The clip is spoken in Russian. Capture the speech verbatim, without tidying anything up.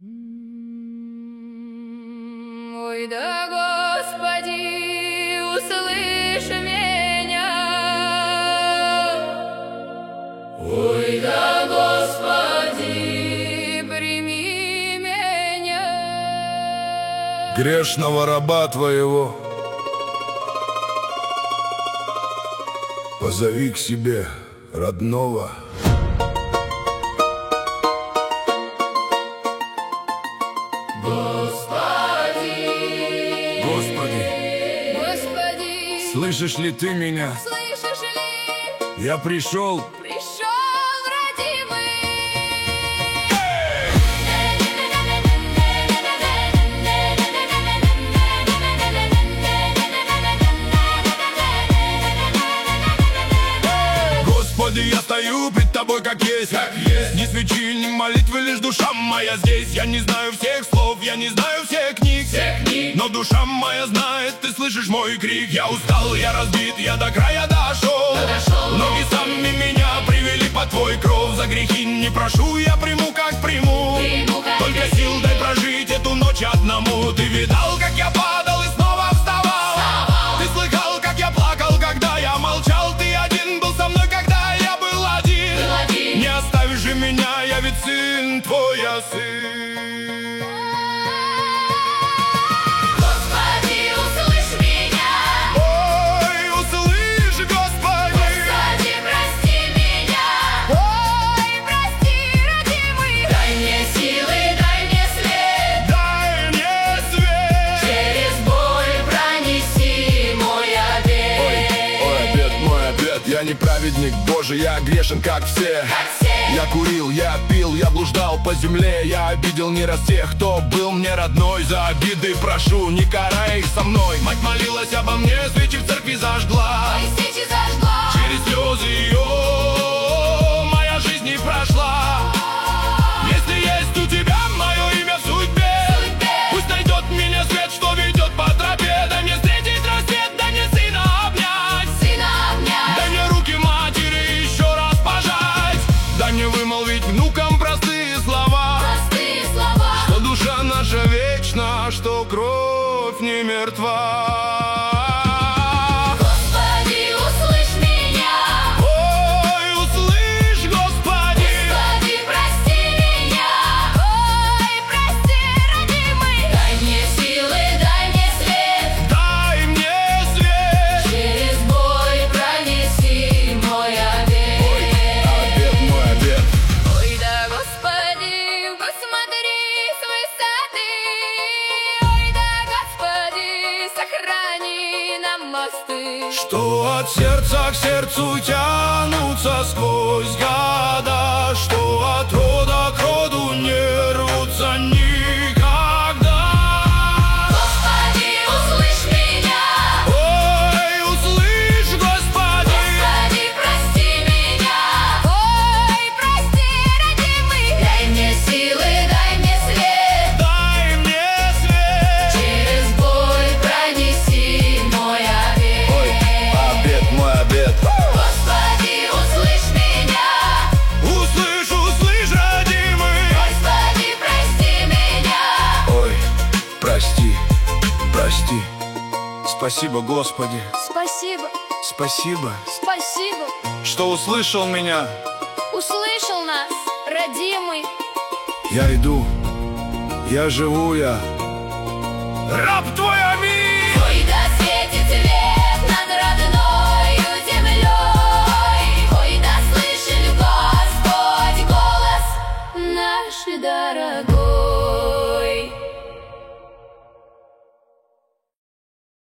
Ой, да, Господи, услышь меня. Ой, да, Господи, прими меня. Грешного раба Твоего позови к себе родного. Господи, Господи, Господи, слышишь ли Ты меня? слышишь ли? Я пришел. Пришел родимый. Господи, я стою пред Тобой, как есть, как есть. Ни свечи, ни молитвы, лишь душа моя здесь. Я не знаю всех слов, я не знаю всех книг, всех книг. Но душа моя знает, Ты слышишь мой крик. Я устал, я разбит, я до края дошел, дошел. Ноги сами меня привели под Твой кров. За грехи не прошу, я приму, как приму, приму как только ты. Сил дай прожить эту ночь одному. Ты видал, как я падал и снова вставал, вставал. Ты слыхал, как я плакал, когда я молчал. Ты один был со мной, когда я был один, был один. Не оставишь же меня, я ведь сын Твой, я сын. Господи, услышь меня. Ой, услышь, Господи. Господи, прости меня. Ой, прости, родимый. Дай мне силы, дай мне свет. Дай мне свет. Через боль пронеси мой обет. Ой, ой, обет, мой обет. Я не праведник Божий, я грешен, как все. Как все. Я курил, я пил, я блуждал по земле. Я обидел не раз тех, кто был мне родной. За обиды прошу, не карай их со мной. Мать молилась обо мне, свечи в церкви зажгла. Мои свечи зажгла. Через слезы ее моя жизнь не прошла. Если есть у Тебя мое имя в судьбе, Судьбе. пусть найдет меня свет, что ведет по тропе. Дай мне встретить рассвет, дай мне сына обнять, Сына обнять. дай мне руки матери еще раз пожать. Дай мне вымолвить внукам простые слова, Простые слова. что душа наша вечна, что кровь не мертва. Господи, услышь меня. Ой, услышь, Господи. Господи, прости меня. Ой, прости, родимый. Дай мне силы, дай мне свет. Дай мне свет. Через боль пронеси мой обет. Обет, мой обет. Ой, да, Господи, посмотри с высоты. Ой, да, Господи, сохрани нам мосты. Что от сердца к сердцу тянутся сквозь года, что от рода к роду не рвутся никогда. Господи, услышь меня. Ой, услышь, Господи. Господи, прости меня. Ой, прости, родимый. Дай мне силы, дай мне свет. Дай мне свет. Через боль пронеси мой обет. Обет, мой обет. Господи, услышь меня. Услышь, услышь, родимый. Господи, прости меня. Ой, прости, прости. Спасибо, Господи, Спасибо, спасибо, спасибо. что услышал меня. Услышал нас, родимый. Я иду, я живу, я раб Твой, аминь. Ой, да светит свет над родною землей. Ой, да слышит Господь голос наш дорогой.